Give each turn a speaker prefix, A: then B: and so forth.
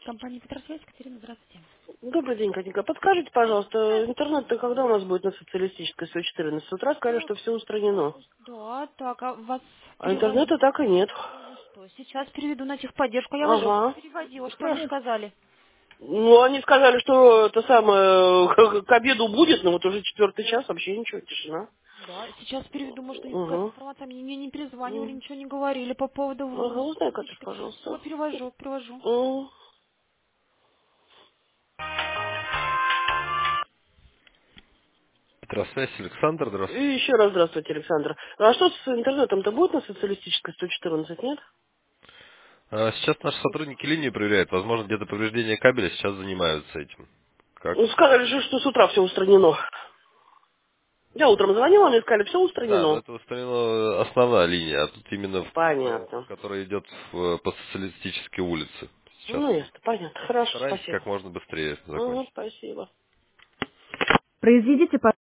A: Компания Петросвязь, Екатерина, здравствуйте.
B: Добрый день, Катенька. Подскажите, пожалуйста, интернет-то когда у нас будет на социалистической 114? С утра сказали,
A: Э,
B: что все устранено.
A: Да, так, а вас
B: А интернета
A: переводить?
B: так и нет.
A: Что? Сейчас переведу на техподдержку. Я вас же
B: Ага.
A: переводила, что они
B: Хорошо.
A: сказали?
B: Ну, они сказали, что это самое к обеду будет, но вот уже 4-й час, вообще ничего, тишина.
A: Да, сейчас переведу, может, у них какая-то
B: Угу.
A: информация. Мне не перезванивали, ничего не говорили по
B: Ага,
A: поводу
B: узнай, Катюш,
A: сотрудничества. Все,
B: пожалуйста.
A: привожу.
B: М.
C: Здравствуйте, Александр,
B: И
C: здравствуйте.
B: еще раз здравствуйте, Александр. А что с интернетом-то будет на социалистической 114, нет?
C: Сейчас наши сотрудники линию проверяют. Возможно, где-то повреждение кабеля сейчас занимаются этим. Как?
B: Ну, сказали же, что с утра все устранено. Я утром звонила, мне сказали, все
C: Да, но
B: устранено.
C: это устранена основная линия, а тут именно,
B: Понятно.
C: которая идет по социалистической улице. Сейчас
B: Ну, ясно, понятно. Хорошо,
C: постараемся
B: спасибо.
C: как можно быстрее
B: Угу,
C: закончить.
B: спасибо.
A: Произведите,